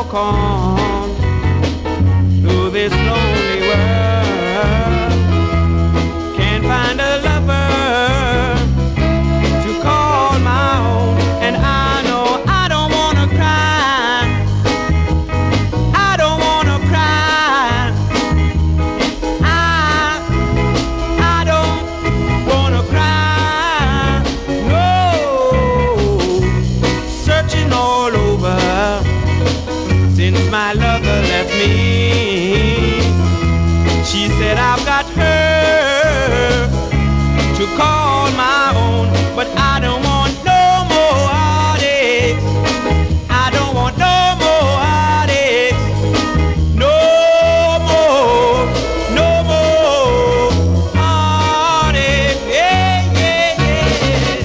walk on through this lonely world. Can't find a lover to call my own, and I know I don't wanna cry. I don't wanna cry. I don't wanna cry. No, searching all over since my lover left me. She said I've got her to call my own, but I don't want no more heartaches. I don't want no more heartaches. No more, no more heartaches. Yeah, yeah, yeah.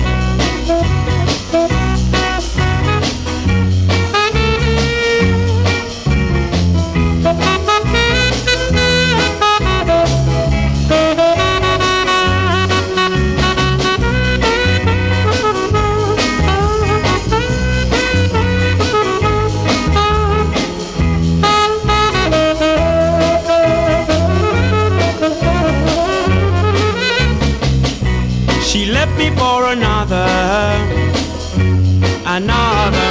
She left me for another